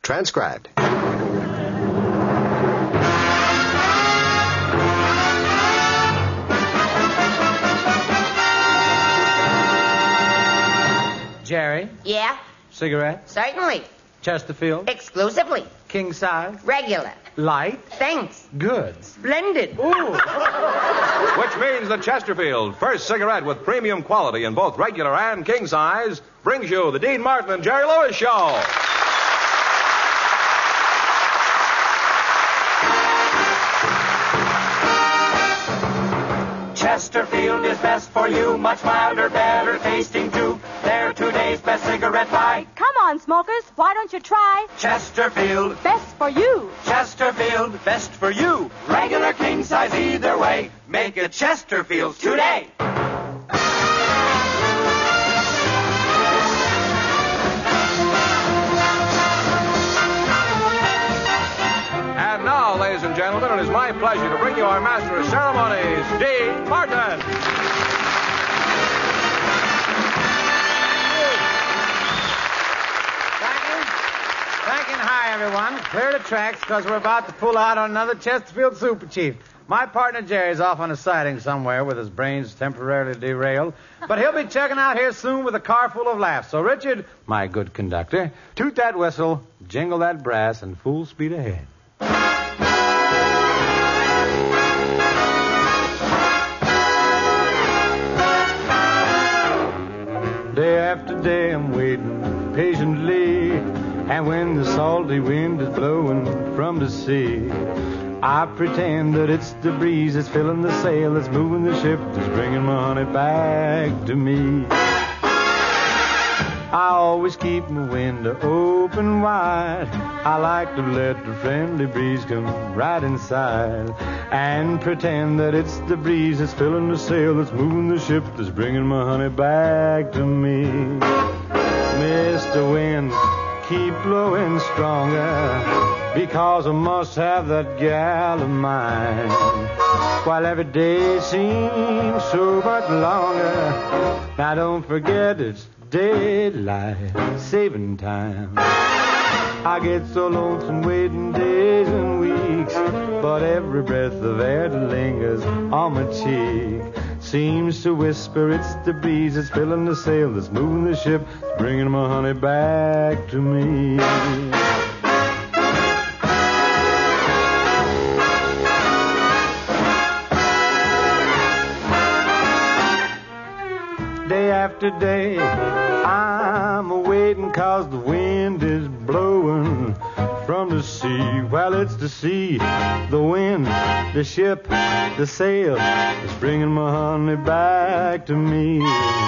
Transcribed. Jerry? Yeah? Cigarette? Certainly. Chesterfield? Exclusively. King size? Regular. Light? Thanks. Good. Splendid. Ooh. Which means that Chesterfield, first cigarette with premium quality in both regular and king size, brings you the Dean Martin and Jerry Lewis Show. Chesterfield is best for you, much milder, better tasting too. They're today's best cigarette buy. Come on, smokers, why don't you try Chesterfield, Best for You? Chesterfield, best for you. Regular, king size, either way. Make it Chesterfield today. And now, ladies and gentlemen, it is my pleasure to bring you our master of ceremonies, Dean Martin. Thanking. Hi, everyone. Clear the tracks, because we're about to pull out on another Chesterfield Super Chief. My partner Jerry's off on a sighting somewhere with his brains temporarily derailed, but he'll be checking out here soon with a car full of laughs. So, Richard, my good conductor, toot that whistle, jingle that brass, and full speed ahead. Day after day I'm waiting patiently, and when the salty wind is blowing from the sea, I pretend that it's the breeze that's filling the sail, that's moving the ship, that's bringing my honey back to me. I always keep my window open wide. I like to let the friendly breeze come right inside, and pretend that it's the breeze that's filling the sail, that's moving the ship, that's bringing my honey back to me. Mr. Wind, keep blowing stronger, because I must have that gal of mine, while every day seems so much longer. Now don't forget it's daylight saving time. I get so lonesome waiting days and weeks, but every breath of air that lingers on my cheek seems to whisper it's the breeze that's filling the sail, that's moving the ship, that's bringing my honey back to me. Day after day, I'm a-waiting, 'cause the wind is blowing from the sea. Well, it's the sea, the wind, the ship, the sail, that's bringing my honey back to me.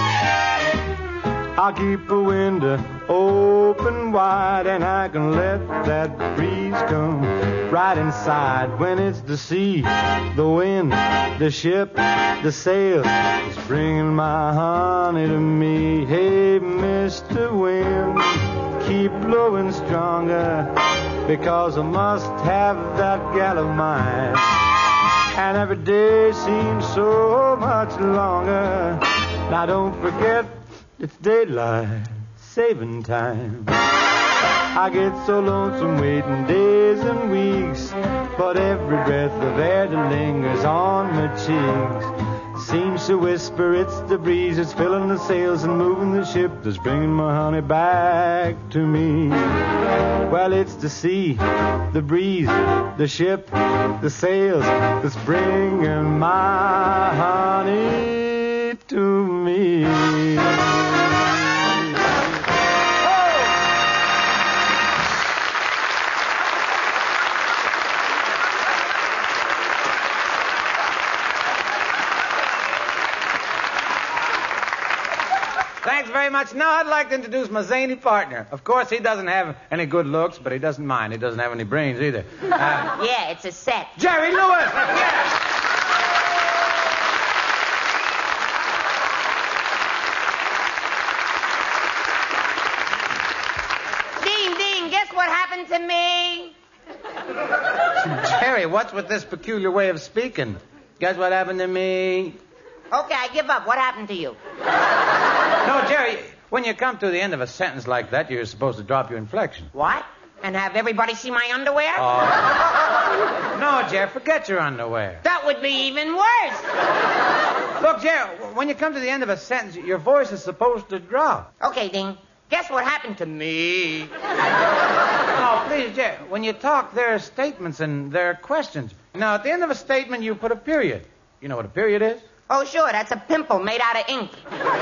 I'll keep a window open wide, and I can let that breeze come right inside. When it's the sea, the wind, the ship, the sail, it's bringing my honey to me. Hey, Mr. Wind, keep blowing stronger, because I must have that gal of mine, and every day seems so much longer. Now don't forget it's daylight saving time. I get so lonesome waiting days and weeks, but every breath of air that lingers on my cheeks seems to whisper it's the breeze that's filling the sails and moving the ship, that's bringing my honey back to me. Well, it's the sea, the breeze, the ship, the sails, that's bringing my honey to me. Thanks very much. Now I'd like to introduce my zany partner. Of course, he doesn't have any good looks, but he doesn't mind. He doesn't have any brains either. Yeah, it's a set. Jerry Lewis! Yeah. Dean, guess what happened to me? Jerry, what's with this peculiar way of speaking? Guess what happened to me? Okay, I give up. What happened to you? No, Jerry, when you come to the end of a sentence like that, you're supposed to drop your inflection. What? And have everybody see my underwear? No, Jer, forget your underwear. That would be even worse. Look, Jer, when you come to the end of a sentence, your voice is supposed to drop. Okay, Ding. Guess what happened to me? Oh, please, Jer, when you talk, there are statements and there are questions. Now, at the end of a statement, you put a period. You know what a period is? Oh, sure. That's a pimple made out of ink.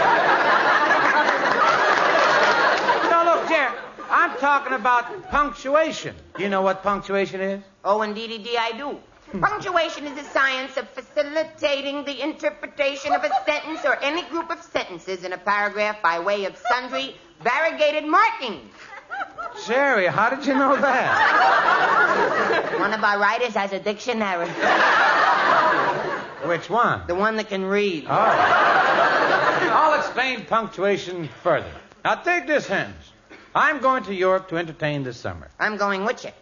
No, look, Jer, I'm talking about punctuation. You know what punctuation is? Oh, indeed, I do. Punctuation is the science of facilitating the interpretation of a sentence or any group of sentences in a paragraph by way of sundry variegated markings. Jerry, how did you know that? One of our writers has a dictionary. Which one? The one that can read. Oh. I'll explain punctuation further. Now, take this sentence. I'm going to Europe to entertain this summer. I'm going with you.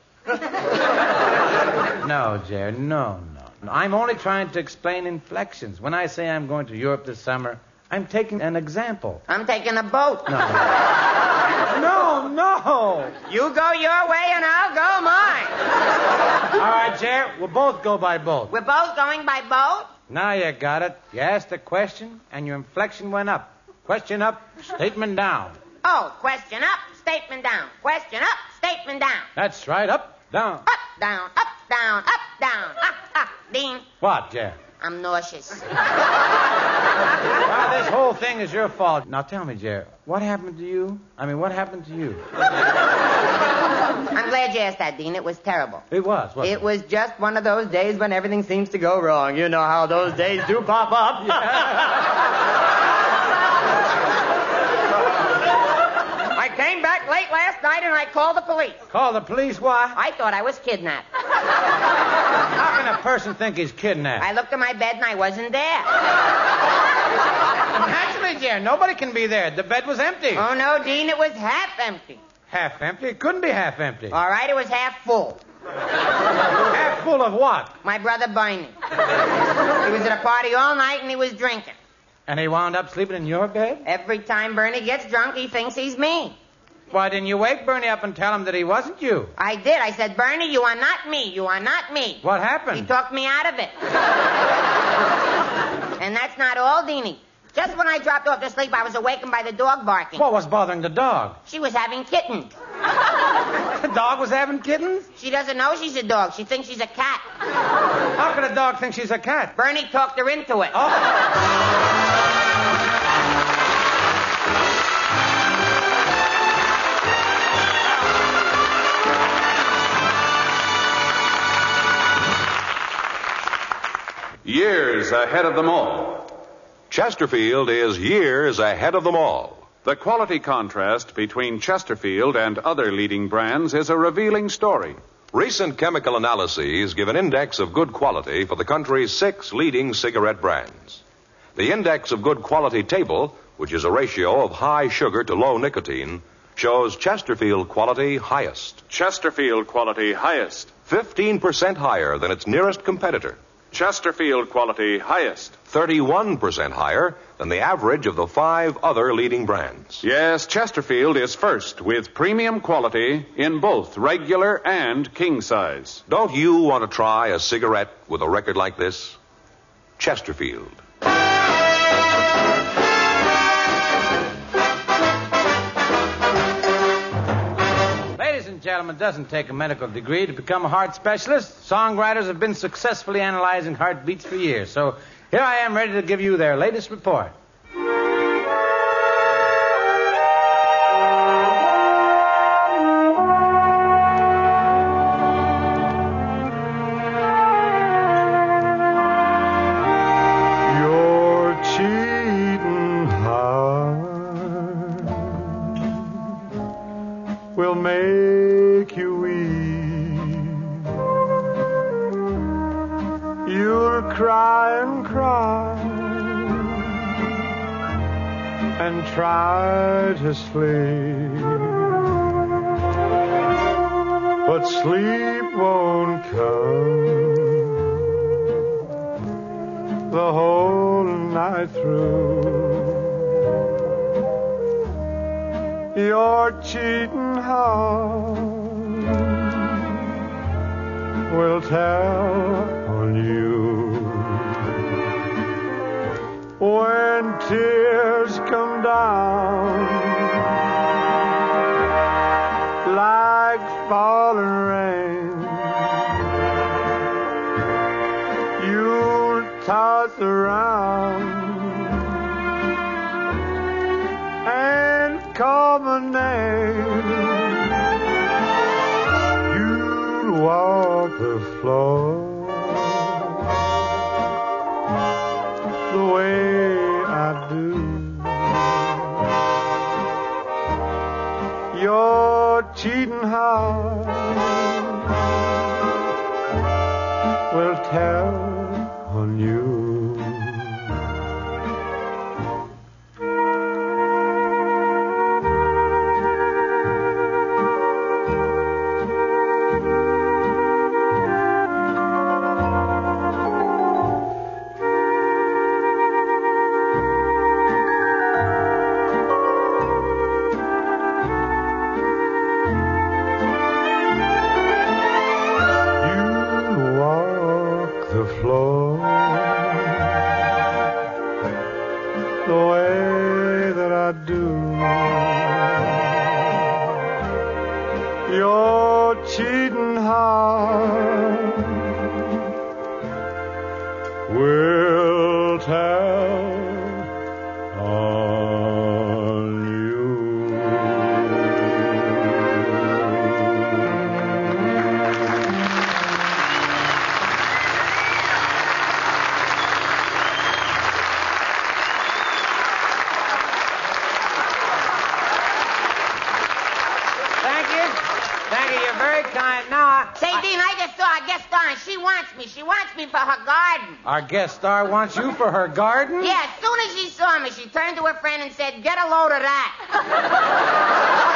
No, Jer, no. I'm only trying to explain inflections. When I say I'm going to Europe this summer, I'm taking an example. I'm taking a boat. No. You go your way and I'll go mine. All right, Jer, we'll both go by boat. We're both going by boat? Now you got it. You asked a question, and your inflection went up. Question up, statement down. Oh, question up, statement down. Question up, statement down. That's right, up, down. Up, down, up, down, up, down. Dean. What, Jer? I'm nauseous. Well, this whole thing is your fault. Now tell me, Jer, what happened to you? What happened to you? I'm glad you asked that, Dean. It was terrible. It was, wasn't it? It was just one of those days when everything seems to go wrong. You know how those days do pop up. I came back late last night and I called the police. Call the police? Why? I thought I was kidnapped. How can a person think he's kidnapped? I looked at my bed and I wasn't there. Naturally, Jer, nobody can be there. The bed was empty. Oh, no, Dean, it was half empty. Half empty? It couldn't be half empty. All right, it was half full. Half full of what? My brother Bernie. He was at a party all night and he was drinking. And he wound up sleeping in your bed? Every time Bernie gets drunk, he thinks he's me. Why didn't you wake Bernie up and tell him that he wasn't you? I did. I said, Bernie, you are not me. You are not me. What happened? He talked me out of it. And that's not all, Deanie. Just when I dropped off to sleep, I was awakened by the dog barking. What was bothering the dog? She was having kittens. The dog was having kittens? She doesn't know she's a dog. She thinks she's a cat. How could a dog think she's a cat? Bernie talked her into it. Oh. Years ahead of them all. Chesterfield is years ahead of them all. The quality contrast between Chesterfield and other leading brands is a revealing story. Recent chemical analyses give an index of good quality for the country's 6 leading cigarette brands. The index of good quality table, which is a ratio of high sugar to low nicotine, shows Chesterfield quality highest. Chesterfield quality highest. 15% higher than its nearest competitor. Chesterfield quality highest. 31% higher than the average of the 5 other leading brands. Yes, Chesterfield is first with premium quality in both regular and king size. Don't you want to try a cigarette with a record like this? Chesterfield. Gentlemen, it doesn't take a medical degree to become a heart specialist. Songwriters have been successfully analyzing heartbeats for years. So here I am ready to give you their latest report. Your cheating heart will make you weep. You'll cry and cry and try to sleep, but sleep won't come the whole night through. Your cheating heart will tell on you. When tears come down like falling rain, you'll toss around and call my name. You'll walk the floor the way I do. Your cheating heart will tell on you. Your cheating heart will tell on you. Thank you. You're very kind. Now, Say, Dean, I just saw a guest star, and she wants me. She wants me for her garden. our guest star wants you for her garden? Yeah, as soon as she saw me, she turned to her friend and said, "Get a load of that."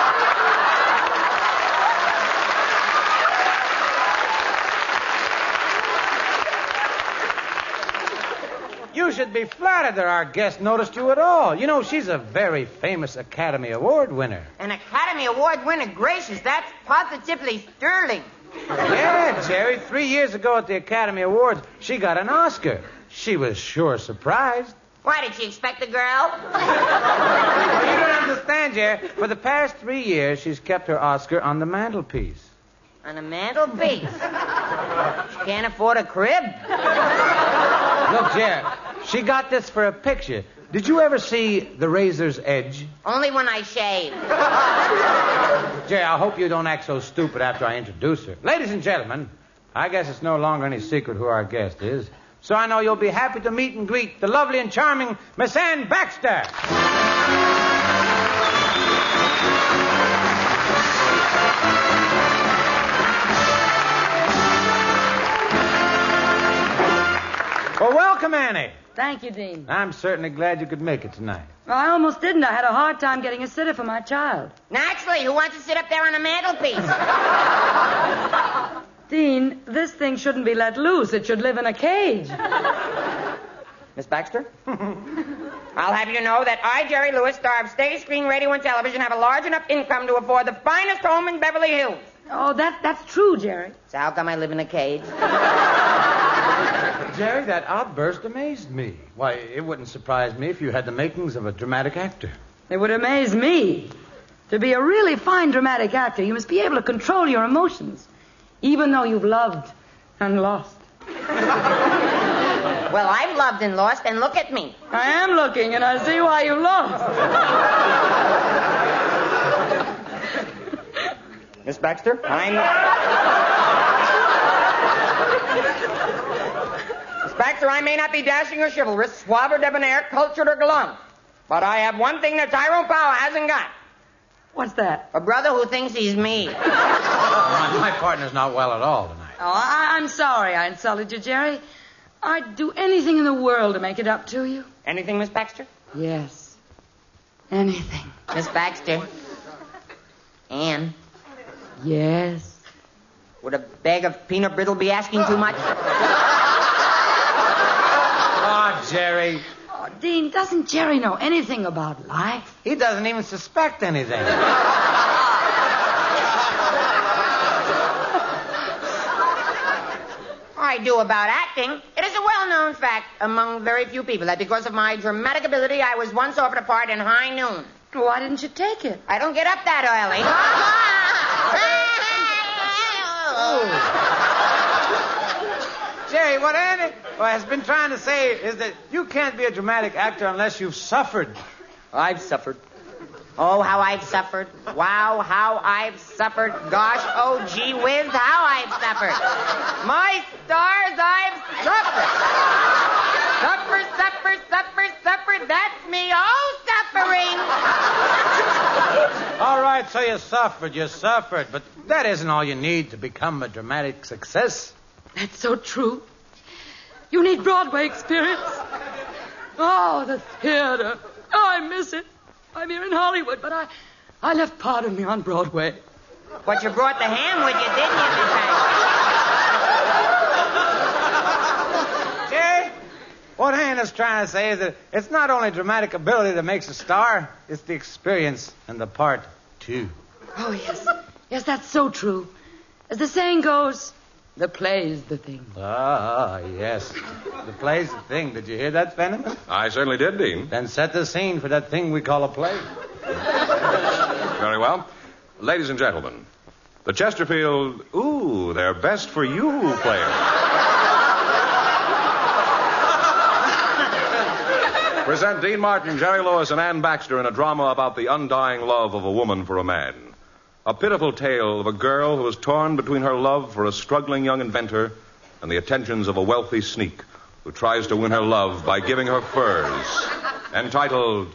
You should be flattered that our guest noticed you at all. You know, she's a very famous Academy Award winner. An Academy Award winner, gracious, that's positively sterling. Yeah, Jerry. 3 years ago at the Academy Awards, she got an Oscar. She was sure surprised. Why, did she expect a girl? Well, you don't understand, Jerry. For the past 3 years, she's kept her Oscar on the mantelpiece. On a mantelpiece. She can't afford a crib. Look, Jerry, she got this for a picture. Did you ever see The Razor's Edge? Only when I shave. Jerry, I hope you don't act so stupid after I introduce her. Ladies and gentlemen, I guess it's no longer any secret who our guest is. So I know you'll be happy to meet and greet the lovely and charming Miss Ann Baxter. Well, welcome, Annie. Thank you, Dean. I'm certainly glad you could make it tonight. Well, I almost didn't. I had a hard time getting a sitter for my child. Naturally, who wants to sit up there on a mantelpiece? Dean, this thing shouldn't be let loose. It should live in a cage. Miss Baxter? I'll have you know that I, Jerry Lewis, star of stage, screen, radio, and television, have a large enough income to afford the finest home in Beverly Hills. Oh, that's true, Jerry. So how come I live in a cage? Jerry, that outburst amazed me. Why, it wouldn't surprise me if you had the makings of a dramatic actor. It would amaze me. To be a really fine dramatic actor, you must be able to control your emotions, even though you've loved and lost. Well, I've loved and lost, and look at me. I am looking, and I see why you lost. Miss Baxter, Miss Baxter, I may not be dashing or chivalrous, suave or debonair, cultured or gallant, but I have one thing that Tyrone Power hasn't got. What's that? A brother who thinks he's me. My partner's not well at all tonight. Oh, I'm sorry I insulted you, Jerry. I'd do anything in the world to make it up to you. Anything, Miss Baxter? Yes. Anything. Miss Baxter. Ann, Yes. would a bag of peanut brittle be asking too much? Oh, Jerry. Oh, Dean, doesn't Jerry know anything about life? He doesn't even suspect anything. I do about acting. It is a well-known fact among very few people that because of my dramatic ability, I was once offered a part in High Noon. Why didn't you take it? I don't get up that early. Jerry, what Annie has been trying to say is that you can't be a dramatic actor unless you've suffered. I've suffered. Oh, how I've suffered. Wow, how I've suffered. Gosh, oh, gee whiz, how I've suffered. My stars, I've suffered. Suffer. That's me, oh, suffering. All right, so you suffered. But that isn't all you need to become a dramatic success. That's so true. You need Broadway experience. Oh, the theater. Oh, I miss it. I'm here in Hollywood, but I left part of me on Broadway. But you brought the ham with you, didn't you, Jerry, what Hannah's trying to say is that it's not only dramatic ability that makes a star, it's the experience and the part, too. Oh, yes. Yes, that's so true. As the saying goes, the play's the thing. Ah, yes. The play's the thing. Did you hear that, Fenneman? I certainly did, Dean. Then set the scene for that thing we call a play. Very well. Ladies and gentlemen, the Chesterfield, they're best for you players. Present Dean Martin, Jerry Lewis, and Ann Baxter in a drama about the undying love of a woman for a man. A pitiful tale of a girl who is torn between her love for a struggling young inventor and the attentions of a wealthy sneak who tries to win her love by giving her furs. Entitled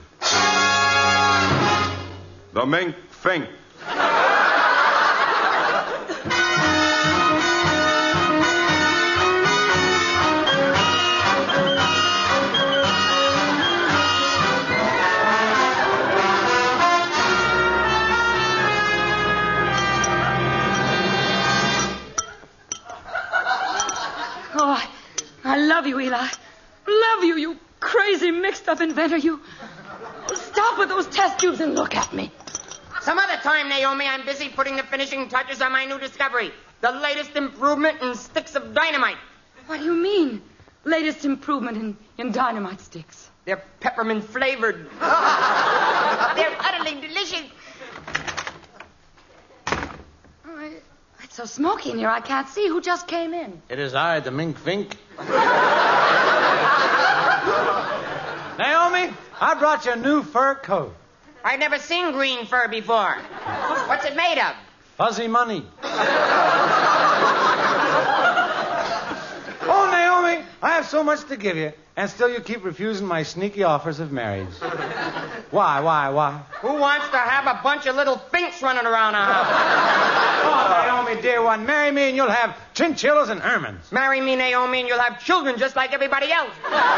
The Mink Fink. I love you, Eli. Love you, you crazy mixed-up inventor. You stop with those test tubes and look at me. Some other time, Naomi, I'm busy putting the finishing touches on my new discovery. The latest improvement in sticks of dynamite. What do you mean, latest improvement in dynamite sticks? They're peppermint flavored. They're utterly delicious. It's so smoky in here, I can't see. Who just came in? It is I, the Mink Fink. Naomi, I brought you a new fur coat. I've never seen green fur before. What's it made of? Fuzzy money. Oh, Naomi, I have so much to give you, and still you keep refusing my sneaky offers of marriage. Why? Who wants to have a bunch of little finks running around our house? Oh, Naomi, dear one, marry me and you'll have chinchillas and ermines. Marry me, Naomi, and you'll have children just like everybody else.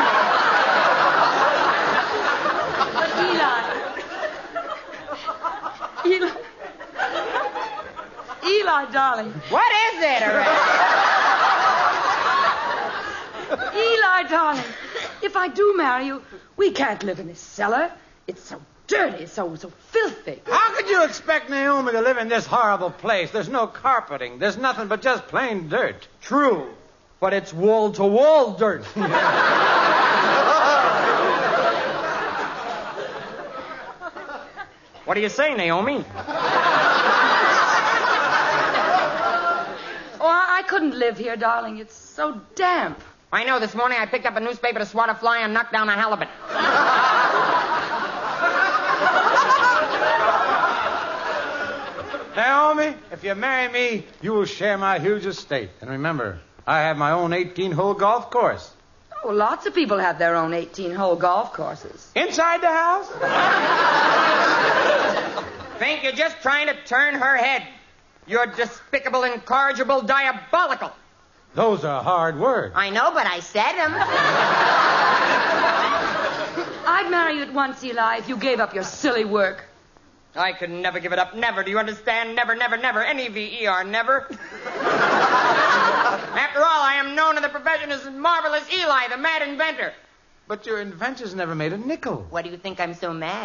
Eli, darling. What is it, Eli, darling, if I do marry you, we can't live in this cellar. It's so dirty, so filthy. How could you expect Naomi to live in this horrible place? There's no carpeting. There's nothing but just plain dirt. True, but it's wall-to-wall dirt. What do you say, Naomi? Oh, I couldn't live here, darling. It's so damp. I know. This morning I picked up a newspaper to swat a fly and knock down a halibut. Naomi, if you marry me, you will share my huge estate. And remember, I have my own 18-hole golf course. Oh, lots of people have their own 18-hole golf courses. Inside the house? Think you're just trying to turn her head. You're despicable, incorrigible, diabolical. Those are hard words. I know, but I said them. I'd marry you at once, Eli, if you gave up your silly work. I could never give it up. Never. Do you understand? Never, never, never. N-E-V-E-R, never. After all, I am known in the profession as Marvelous Eli, the mad inventor. But your inventor's never made a nickel. Why do you think I'm so mad?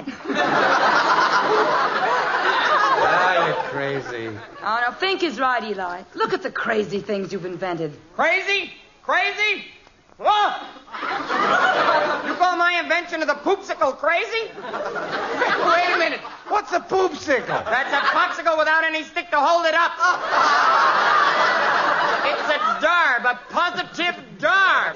Ah, you're crazy. Oh, no, Fink is right, Eli. Look at the crazy things you've invented. Crazy? Crazy? Whoa! You call my invention of the poopsicle crazy? Wait a minute. What's a poopsicle? That's a popsicle without any stick to hold it up. It's a darb, a positive darb.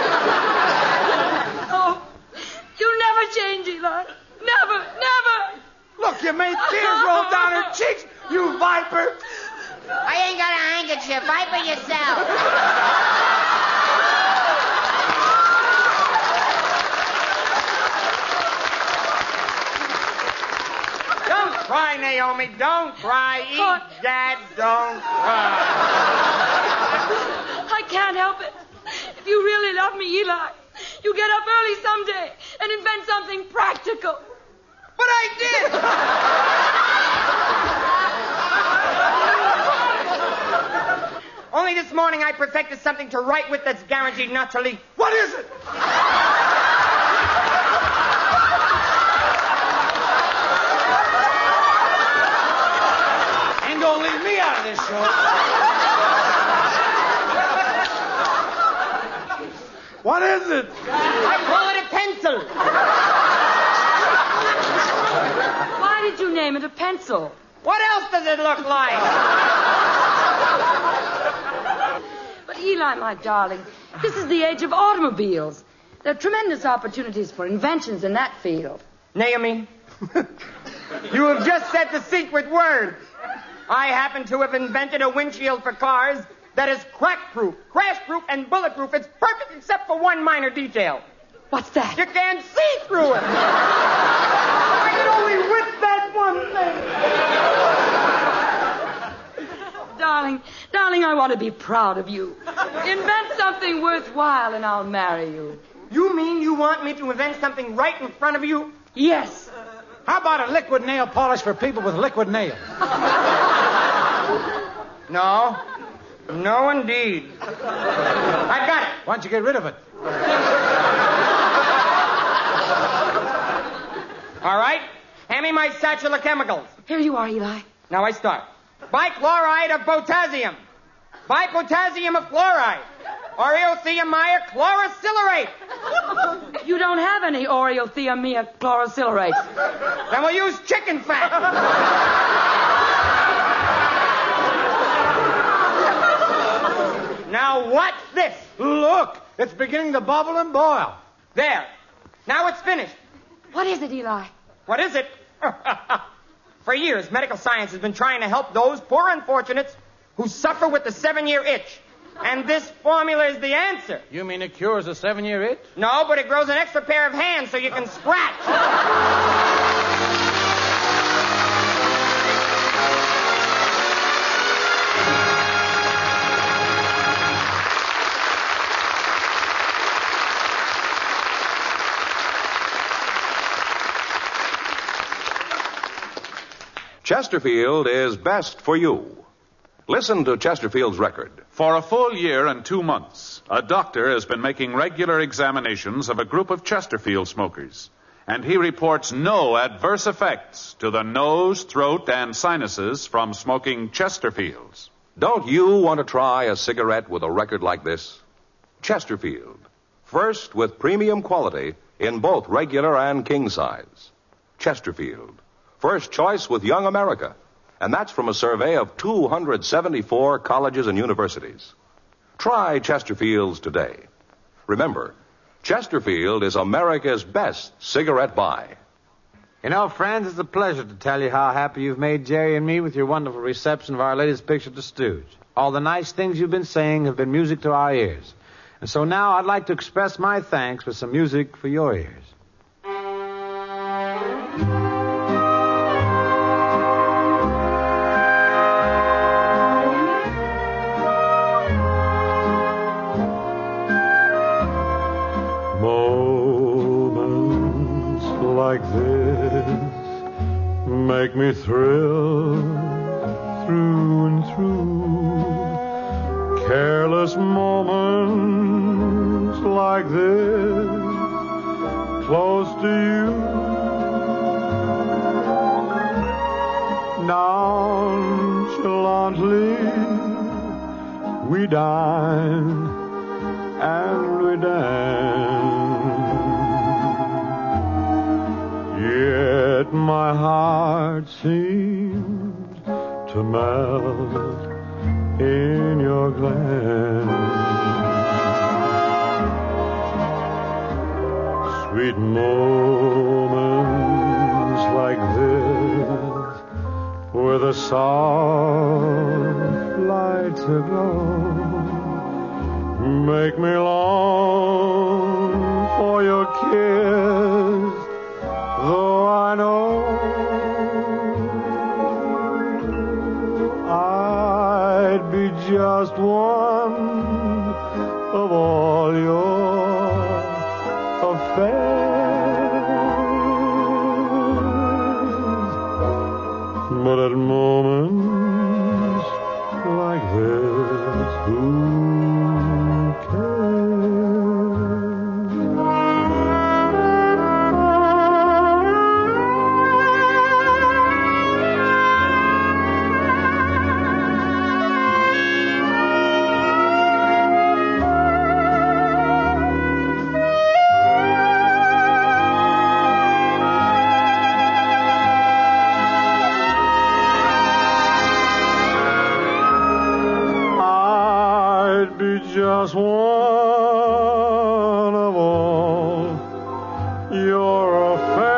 Oh, you never change, Eli. Never, never. Look, you made tears roll down her cheeks, you viper. I ain't got a handkerchief. Viper yourself. Don't cry, Naomi. Don't cry. Eat that. Don't cry. I can't help it. If you really love me, Eli, you get up early someday and invent something practical. But I did. Only this morning I perfected something to write with that's guaranteed not to leak. What is it? Ain't gonna leave me out of this show. What is it? I call it a pencil. Why did you name it a pencil? What else does it look like? But Eli, my darling, this is the age of automobiles. There are tremendous opportunities for inventions in that field. Naomi, you have just said the secret word. I happen to have invented a windshield for cars that is crack-proof, crash-proof, and bulletproof. It's perfect except for one minor detail. What's that? You can't see through it. I can only whip that one thing. Darling, I want to be proud of you. Invent something worthwhile and I'll marry you. You mean you want me to invent something right in front of you? Yes. How about a liquid nail polish for people with liquid nails? No. No, indeed. I've got it. Why don't you get rid of it? All right. Hand me my satchel of chemicals. Here you are, Eli. Now I start. Bichloride of potassium. Bipotassium of fluoride. Oreotheamia chlorosilurate. You don't have any Oreotheamia chlorosilurate. Then we'll use chicken fat. Now what's this? Look, it's beginning to bubble and boil. There. Now it's finished. What is it, Eli? What is it? For years, medical science has been trying to help those poor unfortunates who suffer with the 7-year itch. And this formula is the answer. You mean it cures a 7-year itch? No, but it grows an extra pair of hands so you can scratch. Chesterfield is best for you. Listen to Chesterfield's record. For a full year and 2 months, a doctor has been making regular examinations of a group of Chesterfield smokers, and he reports no adverse effects to the nose, throat, and sinuses from smoking Chesterfields. Don't you want to try a cigarette with a record like this? Chesterfield. First with premium quality in both regular and king size. Chesterfield. First choice with Young America. And that's from a survey of 274 colleges and universities. Try Chesterfields today. Remember, Chesterfield is America's best cigarette buy. You know, friends, it's a pleasure to tell you how happy you've made Jerry and me with your wonderful reception of our latest picture, The Stooge. All the nice things you've been saying have been music to our ears. And so now I'd like to express my thanks with some music for your ears. Moments like this make me thrill through and through. Careless moments like this, close to you. Nonchalantly we dine and we dance. Yet my heart seems to melt in your glance. Sweet moments like this, with the soft lights aglow, make me long for your kiss, though I know I'd be just one of all your affairs. But at moments like this, who just one of all your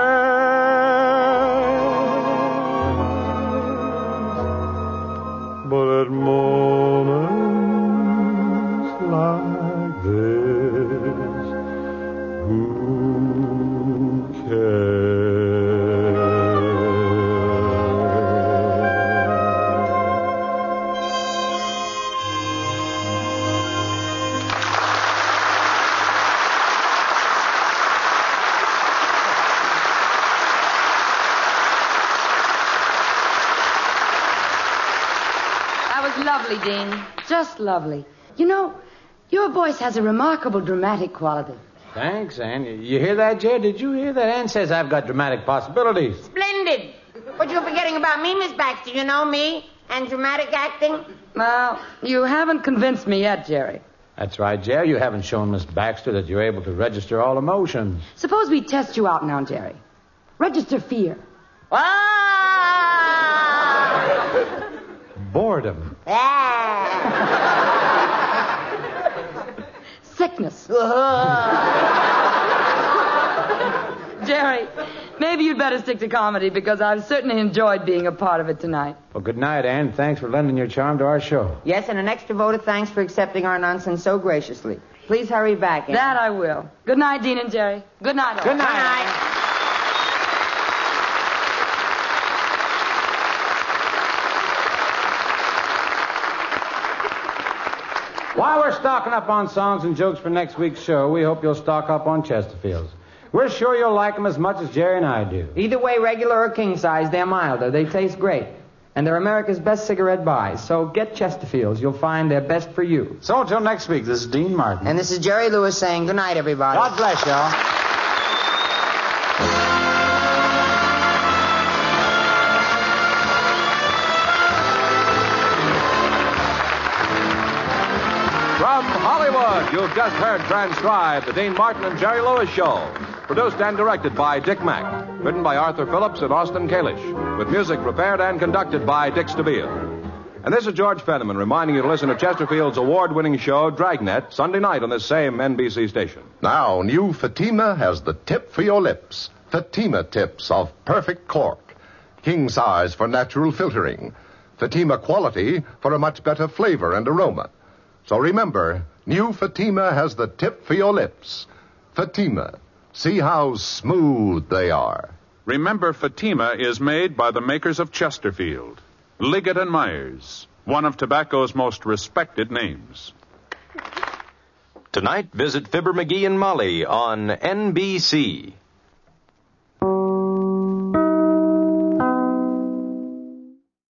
affairs. But at moments like this, who cares? Lovely, Dean. Just lovely. You know, your voice has a remarkable dramatic quality. Thanks, Ann. You hear that, Jerry? Did you hear that? Ann says I've got dramatic possibilities. Splendid. But you're forgetting about me, Miss Baxter. You know me and dramatic acting. Well, you haven't convinced me yet, Jerry. That's right, Jerry. You haven't shown Miss Baxter that you're able to register all emotions. Suppose we test you out now, Jerry. Register fear. Boredom. Sickness. Jerry, maybe you'd better stick to comedy because I've certainly enjoyed being a part of it tonight. Well, good night, Ann. Thanks for lending your charm to our show. Yes, and an extra vote of thanks for accepting our nonsense so graciously. Please hurry back, Ann. That I will. Good night, Dean and Jerry. Good night, all. Good night. Good night. While we're stocking up on songs and jokes for next week's show, we hope you'll stock up on Chesterfields. We're sure you'll like them as much as Jerry and I do. Either way, regular or king size, they're milder. They taste great. And they're America's best cigarette buys. So get Chesterfields. You'll find they're best for you. So until next week, this is Dean Martin. And this is Jerry Lewis saying good night, everybody. God bless y'all. From Hollywood, you've just heard transcribed the Dean Martin and Jerry Lewis Show. Produced and directed by Dick Mack. Written by Arthur Phillips and Austin Kalish. With music prepared and conducted by Dick Stabile. And this is George Fenneman reminding you to listen to Chesterfield's award-winning show, Dragnet, Sunday night on this same NBC station. Now, new Fatima has the tip for your lips. Fatima tips of perfect cork. King size for natural filtering. Fatima quality for a much better flavor and aroma. So remember, new Fatima has the tip for your lips. Fatima. See how smooth they are. Remember, Fatima is made by the makers of Chesterfield, Liggett and Myers, one of tobacco's most respected names. Tonight, visit Fibber McGee and Molly on NBC.